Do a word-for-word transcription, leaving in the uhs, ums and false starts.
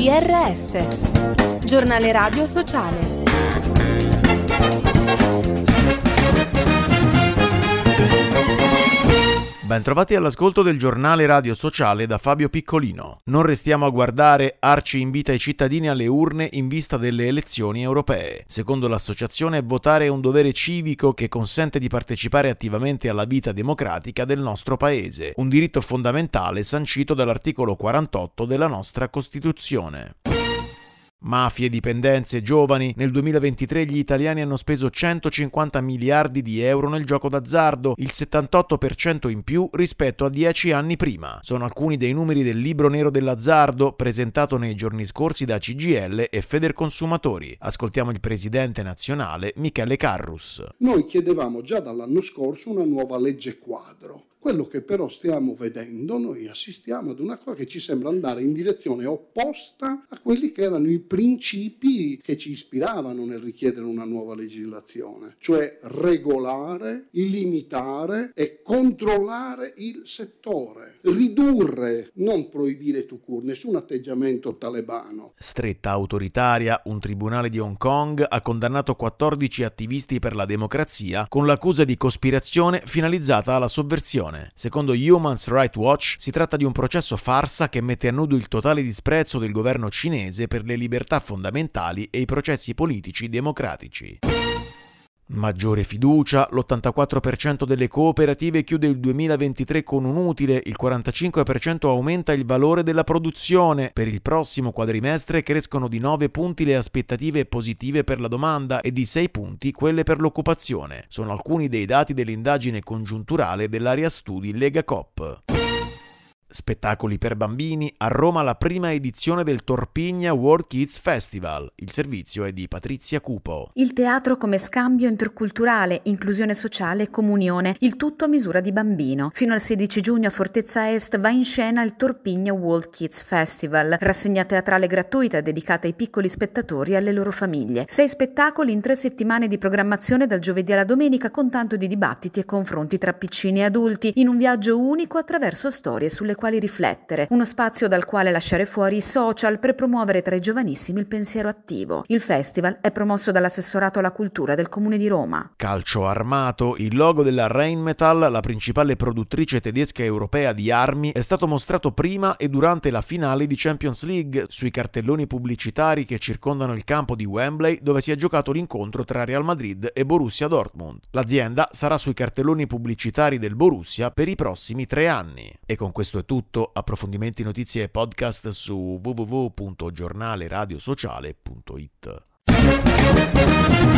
G R S, giornale radio sociale. Bentrovati all'ascolto del giornale radio sociale da Fabio Piccolino. Non restiamo a guardare, Arci invita i cittadini alle urne in vista delle elezioni europee. Secondo l'associazione, votare è un dovere civico che consente di partecipare attivamente alla vita democratica del nostro paese, un diritto fondamentale sancito dall'articolo quarantotto della nostra Costituzione. Mafie, dipendenze, giovani. Nel duemilaventitré gli italiani hanno speso centocinquanta miliardi di euro nel gioco d'azzardo, il settantotto per cento in più rispetto a dieci anni prima. Sono alcuni dei numeri del libro nero dell'azzardo presentato nei giorni scorsi da C G I L e Federconsumatori. Ascoltiamo il presidente nazionale Michele Carrus. Noi chiedevamo già dall'anno scorso una nuova legge quadro. Quello che però stiamo vedendo, noi assistiamo ad una cosa che ci sembra andare in direzione opposta a quelli che erano i principi che ci ispiravano nel richiedere una nuova legislazione, cioè regolare, limitare e controllare il settore, ridurre, non proibire tout court, nessun atteggiamento talebano. Stretta autoritaria, un tribunale di Hong Kong ha condannato quattordici attivisti per la democrazia con l'accusa di cospirazione finalizzata alla sovversione. Secondo Human Rights Watch si tratta di un processo farsa che mette a nudo il totale disprezzo del governo cinese per le libertà fondamentali e i processi politici democratici. Maggiore fiducia, l'ottantaquattro per cento delle cooperative chiude il duemilaventitré con un utile, il quarantacinque per cento aumenta il valore della produzione. Per il prossimo quadrimestre crescono di nove punti le aspettative positive per la domanda e di sei punti quelle per l'occupazione. Sono alcuni dei dati dell'indagine congiunturale dell'area studi Legacoop. Spettacoli per bambini, a Roma la prima edizione del Torpigna World Kids Festival. Il servizio è di Patrizia Cupo. Il teatro come scambio interculturale, inclusione sociale e comunione, il tutto a misura di bambino. Fino al sedici giugno a Fortezza Est va in scena il Torpigna World Kids Festival, rassegna teatrale gratuita dedicata ai piccoli spettatori e alle loro famiglie. Sei spettacoli in tre settimane di programmazione dal giovedì alla domenica con tanto di dibattiti e confronti tra piccini e adulti, in un viaggio unico attraverso storie sulle quali riflettere, uno spazio dal quale lasciare fuori i social per promuovere tra i giovanissimi il pensiero attivo. Il festival è promosso dall'assessorato alla cultura del Comune di Roma. Calcio armato, il logo della Rheinmetall, la principale produttrice tedesca e europea di armi, è stato mostrato prima e durante la finale di Champions League sui cartelloni pubblicitari che circondano il campo di Wembley, dove si è giocato l'incontro tra Real Madrid e Borussia Dortmund. L'azienda sarà sui cartelloni pubblicitari del Borussia per i prossimi tre anni. E con questo è tutto, approfondimenti, notizie e podcast su w w w punto giornale radio sociale punto it.